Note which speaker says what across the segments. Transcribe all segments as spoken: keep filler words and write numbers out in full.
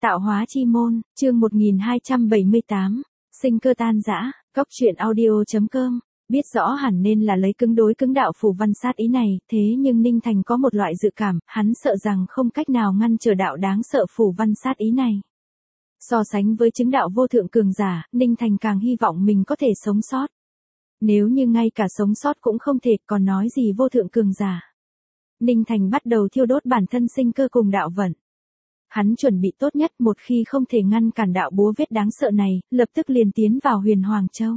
Speaker 1: Tạo hóa chi môn, chương một nghìn hai trăm bảy mươi tám, sinh cơ tan rã, cốc truyện audio.com, biết rõ hẳn nên là lấy cứng đối cứng đạo phù văn sát ý này, thế nhưng Ninh Thành có một loại dự cảm, hắn sợ rằng không cách nào ngăn trở đạo đáng sợ phù văn sát ý này. So sánh với chứng đạo vô thượng cường giả, Ninh Thành càng hy vọng mình có thể sống sót. Nếu như ngay cả sống sót cũng không thể, còn nói gì vô thượng cường giả. Ninh Thành bắt đầu thiêu đốt bản thân sinh cơ cùng đạo vận. Hắn chuẩn bị tốt nhất, một khi không thể ngăn cản đạo búa vết đáng sợ này, lập tức liền tiến vào Huyền Hoàng Châu.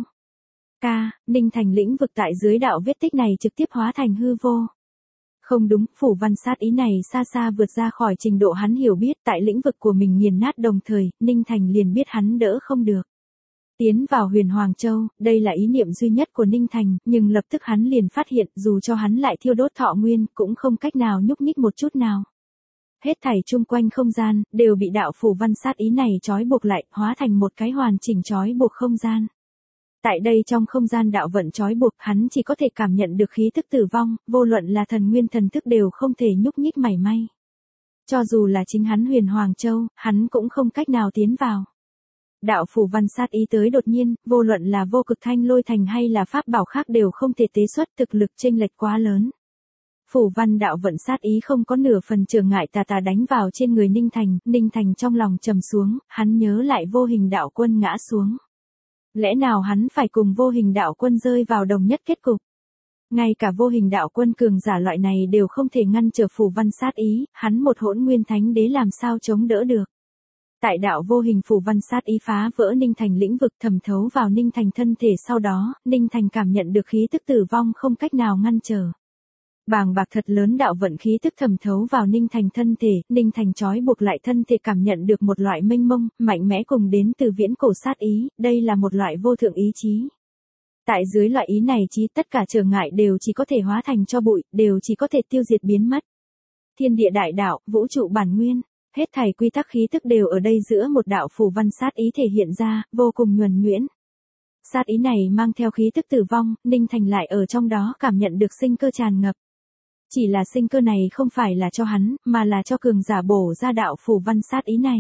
Speaker 1: Ca, Ninh Thành lĩnh vực tại dưới đạo vết tích này trực tiếp hóa thành hư vô. Không đúng, phủ văn sát ý này xa xa vượt ra khỏi trình độ hắn hiểu biết, tại lĩnh vực của mình nghiền nát đồng thời, Ninh Thành liền biết hắn đỡ không được. Tiến vào Huyền Hoàng Châu, đây là ý niệm duy nhất của Ninh Thành, nhưng lập tức hắn liền phát hiện, dù cho hắn lại thiêu đốt thọ nguyên, cũng không cách nào nhúc nhích một chút nào. Hết thảy chung quanh không gian, đều bị đạo phủ văn sát ý này trói buộc lại, hóa thành một cái hoàn chỉnh trói buộc không gian. Tại đây trong không gian đạo vận trói buộc, hắn chỉ có thể cảm nhận được khí tức tử vong, vô luận là thần nguyên thần thức đều không thể nhúc nhích mảy may. Cho dù là chính hắn Huyền Hoàng Châu, hắn cũng không cách nào tiến vào. Đạo phủ văn sát ý tới đột nhiên, vô luận là vô cực thanh lôi thành hay là pháp bảo khác đều không thể tế xuất, thực lực chênh lệch quá lớn. Phủ văn đạo vận sát ý không có nửa phần trở ngại tà tà đánh vào trên người Ninh Thành, Ninh Thành trong lòng trầm xuống, hắn nhớ lại vô hình đạo quân ngã xuống. Lẽ nào hắn phải cùng vô hình đạo quân rơi vào đồng nhất kết cục? Ngay cả vô hình đạo quân cường giả loại này đều không thể ngăn trở phủ văn sát ý, hắn một hỗn nguyên thánh đế làm sao chống đỡ được. Tại đạo vô hình phủ văn sát ý phá vỡ Ninh Thành lĩnh vực thẩm thấu vào Ninh Thành thân thể, sau đó, Ninh Thành cảm nhận được khí tức tử vong không cách nào ngăn trở. Bàng bạc thật lớn đạo vận khí tức thẩm thấu vào Ninh Thành thân thể, Ninh Thành trói buộc lại thân thể cảm nhận được một loại mênh mông, mạnh mẽ cùng đến từ viễn cổ sát ý, đây là một loại vô thượng ý chí. Tại dưới loại ý này chí tất cả trở ngại đều chỉ có thể hóa thành cho bụi, đều chỉ có thể tiêu diệt biến mất. Thiên địa đại đạo, vũ trụ bản nguyên, hết thảy quy tắc khí tức đều ở đây giữa một đạo phù văn sát ý thể hiện ra, vô cùng nhuần nhuyễn. Sát ý này mang theo khí tức tử vong, Ninh Thành lại ở trong đó cảm nhận được sinh cơ tràn ngập. Chỉ là sinh cơ này không phải là cho hắn, mà là cho cường giả bổ ra đạo phù văn sát ý này.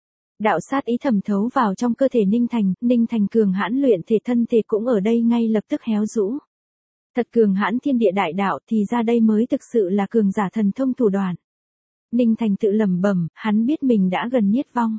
Speaker 1: Đạo sát ý thẩm thấu vào trong cơ thể Ninh Thành, Ninh Thành cường hãn luyện thể thân thể cũng ở đây ngay lập tức héo rũ. Thật cường hãn thiên địa đại đạo thì ra đây mới thực sự là cường giả thần thông thủ đoạn. Ninh Thành tự lẩm bẩm, hắn biết mình đã gần nhiết vong.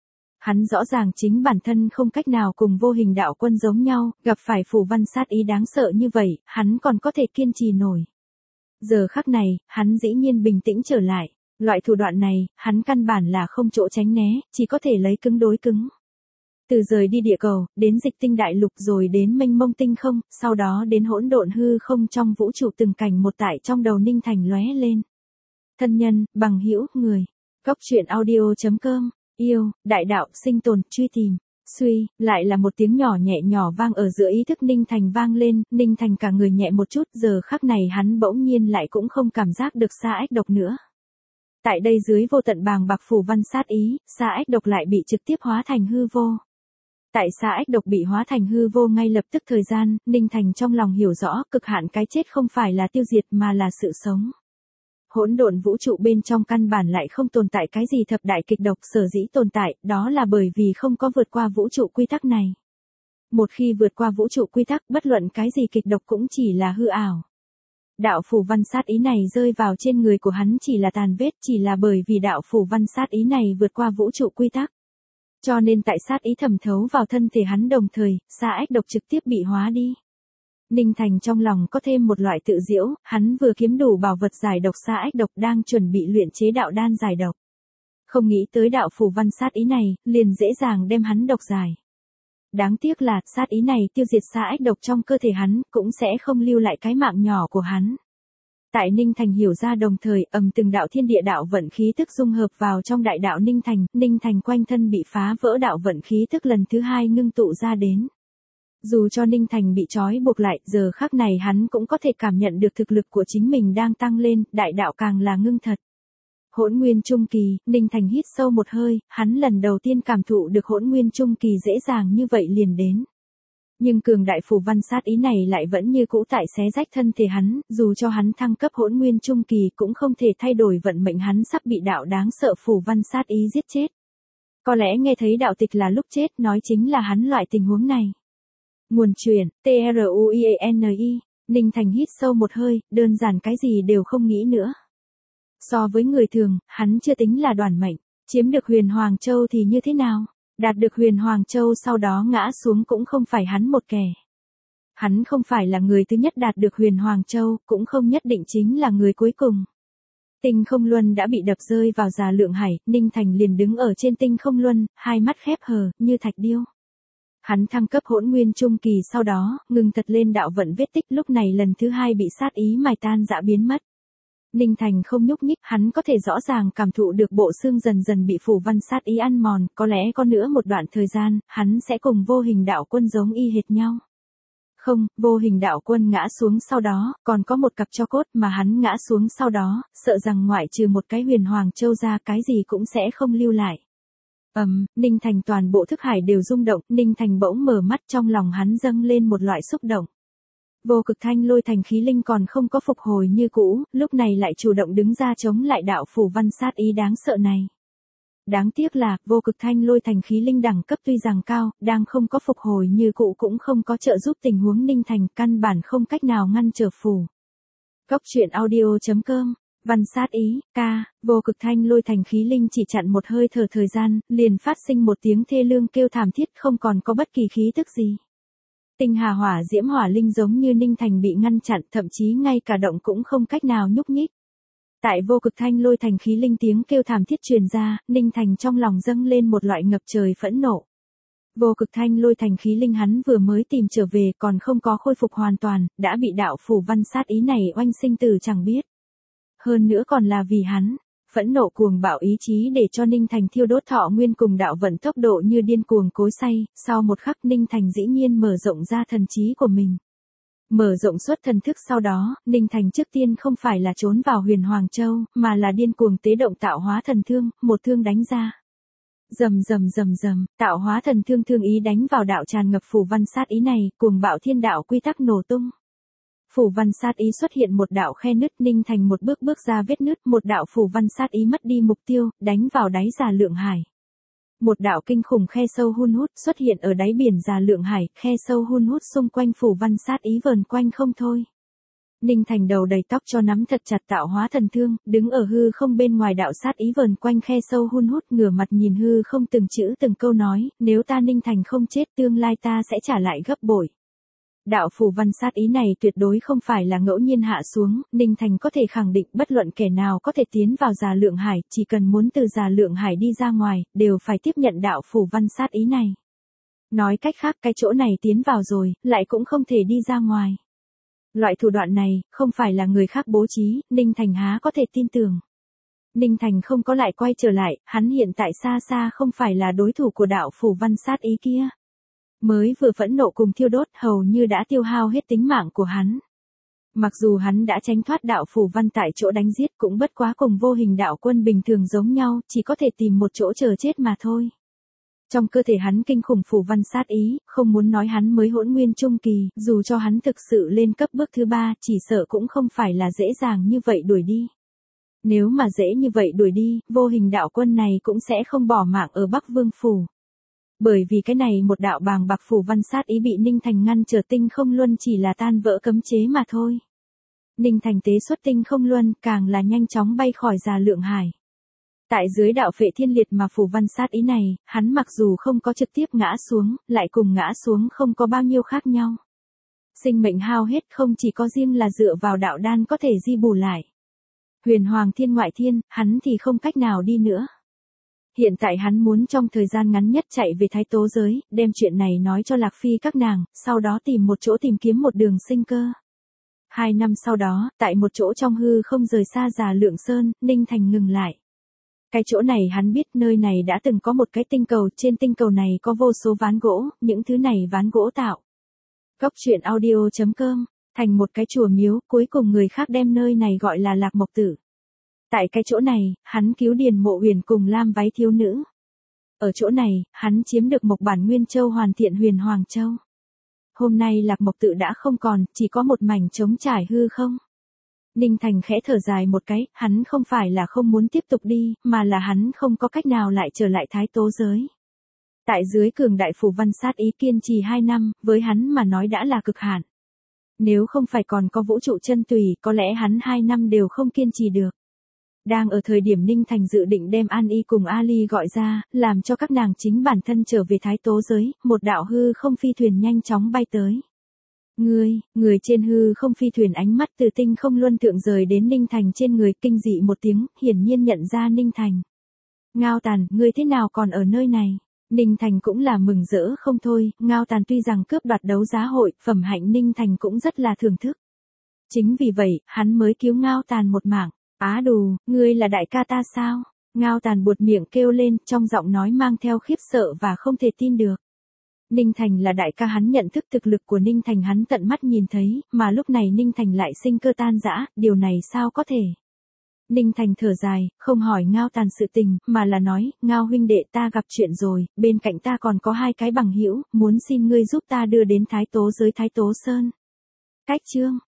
Speaker 1: Hắn rõ ràng chính bản thân không cách nào cùng vô hình đạo quân giống nhau, gặp phải phù văn sát ý đáng sợ như vậy, hắn còn có thể kiên trì nổi. Giờ khắc này, hắn dĩ nhiên bình tĩnh trở lại. Loại thủ đoạn này, hắn căn bản là không chỗ tránh né, chỉ có thể lấy cứng đối cứng. Từ rời đi địa cầu, đến dịch tinh đại lục rồi đến mênh mông tinh không, sau đó đến hỗn độn hư không trong vũ trụ, từng cảnh một tại trong đầu Ninh Thành lóe lên. Thân nhân, bằng hữu, người. Cốc truyện audio.com, yêu, đại đạo, sinh tồn, truy tìm. Suy, lại là một tiếng nhỏ nhẹ nhỏ vang ở giữa ý thức Ninh Thành vang lên, Ninh Thành cả người nhẹ một chút, giờ khắc này hắn bỗng nhiên lại cũng không cảm giác được xa ách độc nữa. Tại đây dưới vô tận bàng bạc phù văn sát ý, xa ách độc lại bị trực tiếp hóa thành hư vô. Tại xa ách độc bị hóa thành hư vô ngay lập tức thời gian, Ninh Thành trong lòng hiểu rõ cực hạn cái chết không phải là tiêu diệt mà là sự sống. Hỗn độn vũ trụ bên trong căn bản lại không tồn tại cái gì thập đại kịch độc, sở dĩ tồn tại, đó là bởi vì không có vượt qua vũ trụ quy tắc này. Một khi vượt qua vũ trụ quy tắc, bất luận cái gì kịch độc cũng chỉ là hư ảo. Đạo phù văn sát ý này rơi vào trên người của hắn chỉ là tàn vết, chỉ là bởi vì đạo phù văn sát ý này vượt qua vũ trụ quy tắc. Cho nên tại sát ý thẩm thấu vào thân thể hắn đồng thời, xa ách độc trực tiếp bị hóa đi. Ninh Thành trong lòng có thêm một loại tự diễu, hắn vừa kiếm đủ bảo vật giải độc xa ách độc đang chuẩn bị luyện chế đạo đan giải độc. Không nghĩ tới đạo phù văn sát ý này, liền dễ dàng đem hắn độc giải. Đáng tiếc là, sát ý này tiêu diệt xa ách độc trong cơ thể hắn, cũng sẽ không lưu lại cái mạng nhỏ của hắn. Tại Ninh Thành hiểu ra đồng thời, ầm từng đạo thiên địa đạo vận khí tức dung hợp vào trong đại đạo Ninh Thành, Ninh Thành quanh thân bị phá vỡ đạo vận khí tức lần thứ hai ngưng tụ ra đến. Dù cho Ninh Thành bị trói buộc lại, giờ khắc này hắn cũng có thể cảm nhận được thực lực của chính mình đang tăng lên, đại đạo càng là ngưng thật. Hỗn nguyên trung kỳ, Ninh Thành hít sâu một hơi, hắn lần đầu tiên cảm thụ được hỗn nguyên trung kỳ dễ dàng như vậy liền đến. Nhưng cường đại phù văn sát ý này lại vẫn như cũ tại xé rách thân thể hắn, dù cho hắn thăng cấp hỗn nguyên trung kỳ cũng không thể thay đổi vận mệnh hắn sắp bị đạo đáng sợ phù văn sát ý giết chết. Có lẽ nghe thấy đạo tịch là lúc chết nói chính là hắn loại tình huống này. Nguồn truyền, T R U I E N I, Ninh Thành hít sâu một hơi, đơn giản cái gì đều không nghĩ nữa. So với người thường, hắn chưa tính là đoản mệnh, chiếm được Huyền Hoàng Châu thì như thế nào? Đạt được Huyền Hoàng Châu sau đó ngã xuống cũng không phải hắn một kẻ. Hắn không phải là người thứ nhất đạt được Huyền Hoàng Châu, cũng không nhất định chính là người cuối cùng. Tinh không luân đã bị đập rơi vào Già Lượng Hải, Ninh Thành liền đứng ở trên tinh không luân, hai mắt khép hờ, như thạch điêu. Hắn thăng cấp hỗn nguyên trung kỳ sau đó, ngừng thật lên đạo vận vết tích, lúc này lần thứ hai bị sát ý mài tan dã biến mất. Ninh Thành không nhúc nhích, hắn có thể rõ ràng cảm thụ được bộ xương dần dần bị phủ văn sát ý ăn mòn, có lẽ có nữa một đoạn thời gian, hắn sẽ cùng vô hình đạo quân giống y hệt nhau. Không, vô hình đạo quân ngã xuống sau đó, còn có một cặp cho cốt mà hắn ngã xuống sau đó, sợ rằng ngoại trừ một cái Huyền Hoàng Châu ra cái gì cũng sẽ không lưu lại. Ầm, um, Ninh Thành toàn bộ thức hải đều rung động, Ninh Thành bỗng mở mắt, trong lòng hắn dâng lên một loại xúc động. Vô Cực Thanh Lôi Thành khí linh còn không có phục hồi như cũ, lúc này lại chủ động đứng ra chống lại đạo phủ văn sát ý đáng sợ này. Đáng tiếc là, Vô Cực Thanh Lôi Thành khí linh đẳng cấp tuy rằng cao, đang không có phục hồi như cũ cũng không có trợ giúp tình huống Ninh Thành, căn bản không cách nào ngăn trở phủ. Góc truyện audio chấm com, văn sát ý, ca, Vô Cực Thanh Lôi Thành khí linh chỉ chặn một hơi thở thời gian, liền phát sinh một tiếng thê lương kêu thảm thiết, không còn có bất kỳ khí tức gì. Tinh hà hỏa diễm hỏa linh giống như Ninh Thành bị ngăn chặn, thậm chí ngay cả động cũng không cách nào nhúc nhích. Tại Vô Cực Thanh Lôi Thành khí linh tiếng kêu thảm thiết truyền ra, Ninh Thành trong lòng dâng lên một loại ngập trời phẫn nộ. Vô Cực Thanh Lôi Thành khí linh hắn vừa mới tìm trở về, còn không có khôi phục hoàn toàn, đã bị đạo phủ văn sát ý này oanh sinh tử chẳng biết. Hơn nữa còn là vì hắn, phẫn nộ cuồng bạo ý chí để cho Ninh Thành thiêu đốt thọ nguyên cùng đạo vận tốc độ như điên cuồng cối xay, sau một khắc Ninh Thành dĩ nhiên mở rộng ra thần trí của mình. Mở rộng suốt thần thức sau đó, Ninh Thành trước tiên không phải là trốn vào Huyền Hoàng Châu, mà là điên cuồng tế động tạo hóa thần thương, một thương đánh ra. Rầm rầm rầm rầm, tạo hóa thần thương thương ý đánh vào đạo tràn ngập phủ văn sát ý này, cuồng bạo thiên đạo quy tắc nổ tung. Phủ văn sát ý xuất hiện một đạo khe nứt, Ninh Thành một bước bước ra vết nứt, một đạo phủ văn sát ý mất đi mục tiêu, đánh vào đáy Già Lượng Hải. Một đạo kinh khủng khe sâu hun hút xuất hiện ở đáy biển Già Lượng Hải, khe sâu hun hút xung quanh phủ văn sát ý vờn quanh không thôi. Ninh Thành đầu đầy tóc cho nắm thật chặt tạo hóa thần thương, đứng ở hư không bên ngoài đạo sát ý vờn quanh khe sâu hun hút, ngửa mặt nhìn hư không từng chữ từng câu nói, nếu ta Ninh Thành không chết tương lai ta sẽ trả lại gấp bội. Đạo phủ văn sát ý này tuyệt đối không phải là ngẫu nhiên hạ xuống, Ninh Thành có thể khẳng định bất luận kẻ nào có thể tiến vào Già Lượng Hải, chỉ cần muốn từ Già Lượng Hải đi ra ngoài, đều phải tiếp nhận đạo phủ văn sát ý này. Nói cách khác cái chỗ này tiến vào rồi, lại cũng không thể đi ra ngoài. Loại thủ đoạn này, không phải là người khác bố trí, Ninh Thành há có thể tin tưởng. Ninh Thành không có lại quay trở lại, hắn hiện tại xa xa không phải là đối thủ của đạo phủ văn sát ý kia. Mới vừa phẫn nộ cùng thiêu đốt hầu như đã tiêu hao hết tính mạng của hắn. Mặc dù hắn đã tránh thoát đạo phủ văn tại chỗ đánh giết cũng bất quá cùng vô hình đạo quân bình thường giống nhau, chỉ có thể tìm một chỗ chờ chết mà thôi. Trong cơ thể hắn kinh khủng phủ văn sát ý, không muốn nói hắn mới hỗn nguyên trung kỳ, dù cho hắn thực sự lên cấp bước thứ ba, chỉ sợ cũng không phải là dễ dàng như vậy đuổi đi. Nếu mà dễ như vậy đuổi đi, vô hình đạo quân này cũng sẽ không bỏ mạng ở Bắc Vương Phủ. Bởi vì cái này một đạo bàng bạc phủ văn sát ý bị Ninh Thành ngăn trở tinh không luân chỉ là tan vỡ cấm chế mà thôi. Ninh Thành tế xuất tinh không luân càng là nhanh chóng bay khỏi Già Lượng Hải. Tại dưới đạo phệ thiên liệt mà phủ văn sát ý này, hắn mặc dù không có trực tiếp ngã xuống, lại cùng ngã xuống không có bao nhiêu khác nhau. Sinh mệnh hao hết không chỉ có riêng là dựa vào đạo đan có thể di bù lại. Huyền Hoàng Thiên ngoại thiên, hắn thì không cách nào đi nữa. Hiện tại hắn muốn trong thời gian ngắn nhất chạy về Thái Tố giới, đem chuyện này nói cho Lạc Phi các nàng, sau đó tìm một chỗ tìm kiếm một đường sinh cơ. Hai năm sau đó, tại một chỗ trong hư không rời xa Già Lượng Sơn, Ninh Thành ngừng lại. Cái chỗ này hắn biết nơi này đã từng có một cái tinh cầu, trên tinh cầu này có vô số ván gỗ, những thứ này ván gỗ tạo. Góc truyện audio chấm com, thành một cái chùa miếu, cuối cùng người khác đem nơi này gọi là Lạc Mộc Tử. Tại cái chỗ này, hắn cứu Điền Mộ Huyền cùng Lam Váy Thiếu Nữ. Ở chỗ này, hắn chiếm được Mộc Bản Nguyên Châu hoàn thiện Huyền Hoàng Châu. Hôm nay Lạc Mộc Tự đã không còn, chỉ có một mảnh trống trải hư không. Ninh Thành khẽ thở dài một cái, hắn không phải là không muốn tiếp tục đi, mà là hắn không có cách nào lại trở lại Thái Tố giới. Tại dưới cường đại phù văn sát ý kiên trì hai năm, với hắn mà nói đã là cực hạn. Nếu không phải còn có vũ trụ chân tùy, có lẽ hắn hai năm đều không kiên trì được. Đang ở thời điểm Ninh Thành dự định đem An Y cùng Ali gọi ra, làm cho các nàng chính bản thân trở về Thái Tố giới, một đạo hư không phi thuyền nhanh chóng bay tới. Ngươi, người trên hư không phi thuyền ánh mắt từ tinh không luân thượng rời đến Ninh Thành trên người, kinh dị một tiếng, hiển nhiên nhận ra Ninh Thành. Ngao Tàn, ngươi thế nào còn ở nơi này? Ninh Thành cũng là mừng rỡ không thôi, Ngao Tàn tuy rằng cướp đoạt đấu giá hội, phẩm hạnh Ninh Thành cũng rất là thưởng thức. Chính vì vậy, hắn mới cứu Ngao Tàn một mạng. Á đù, ngươi là đại ca ta sao? Ngao Tàn buột miệng kêu lên, trong giọng nói mang theo khiếp sợ và không thể tin được. Ninh Thành là đại ca, hắn nhận thức thực lực của Ninh Thành, hắn tận mắt nhìn thấy, mà lúc này Ninh Thành lại sinh cơ tan rã, điều này sao có thể? Ninh Thành thở dài, không hỏi Ngao Tàn sự tình, mà là nói, Ngao huynh đệ, ta gặp chuyện rồi, bên cạnh ta còn có hai cái bằng hữu, muốn xin ngươi giúp ta đưa đến Thái Tố giới Thái Tố Sơn. Cách chương